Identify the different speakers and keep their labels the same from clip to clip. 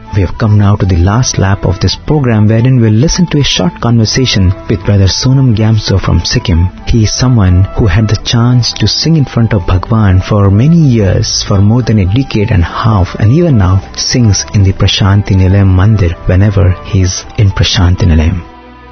Speaker 1: We have come now to the last lap of this program, wherein we'll listen to a short conversation with Brother Sonam Gyamso from Sikkim. He is someone who had the chance to sing in front of Bhagwan for many years, for more than a decade and a half, and even now sings in the Prashanti Nilayam Mandir whenever he is in Prashanti Nilayam.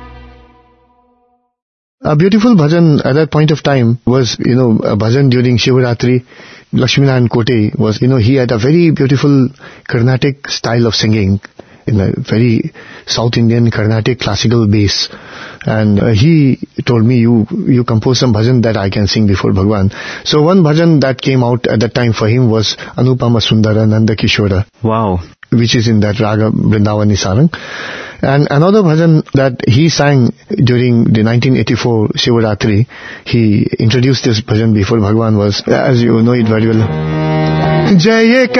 Speaker 2: A beautiful bhajan at that point of time was, a bhajan during Shivaratri. Lakshminarayan Kote was, he had a very beautiful Carnatic style of singing in a very South Indian Carnatic classical bass. And he told me, you compose some bhajan that I can sing before Bhagwan. So one bhajan that came out at that time for him was Anupama Sundara Nanda Kishora.
Speaker 1: Wow.
Speaker 2: Which is in that Raga Vrindavani Sarang. And another bhajan that he sang during the 1984 Shivaratri, he introduced this bhajan before Bhagwan was, as you know it very well, Jaya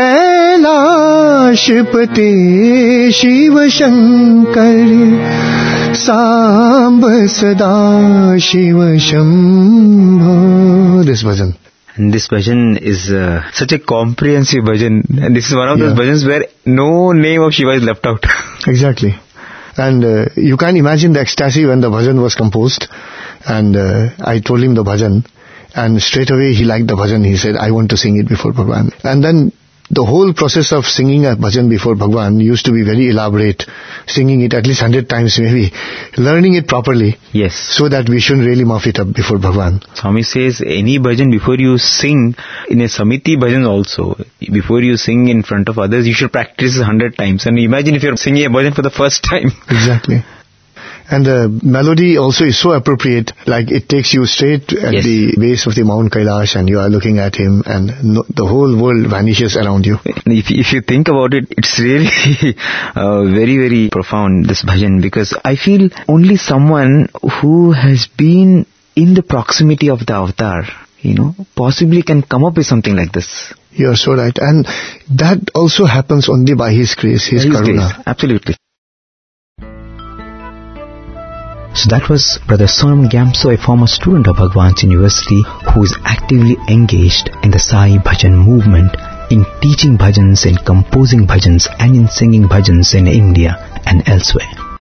Speaker 2: Kailashpati Shiva Shankar Samb Sada Shiva Shambho. This bhajan.
Speaker 1: And this bhajan is such a comprehensive bhajan. And this is one of those bhajans where no name of Shiva is left out.
Speaker 2: Exactly. And you can't imagine the ecstasy when the bhajan was composed. And I told him the bhajan. And straight away he liked the bhajan. He said, I want to sing it before Bhagwan. And then the whole process of singing a bhajan before Bhagwan used to be very elaborate. Singing it at least 100 times maybe. Learning it properly.
Speaker 1: Yes.
Speaker 2: So that we shouldn't really muff it up before Bhagwan.
Speaker 1: Swami says any bhajan before you sing, in a Samiti bhajan also, before you sing in front of others, you should practice 100 times. And imagine if you're singing a bhajan for the first time.
Speaker 2: Exactly. And the melody also is so appropriate, like it takes you straight at the base of the Mount Kailash and you are looking at him and the whole world vanishes around you.
Speaker 1: If you think about it, it's really very, very profound, this bhajan, because I feel only someone who has been in the proximity of the avatar, possibly can come up with something like this.
Speaker 2: You're so right. And that also happens only by His grace, His karuna.
Speaker 1: Grace. Absolutely. So that was Brother Sonam Gyamso, a former student of Bhagwan's University who is actively engaged in the Sai Bhajan movement, in teaching bhajans, in composing bhajans and in singing bhajans in India and elsewhere.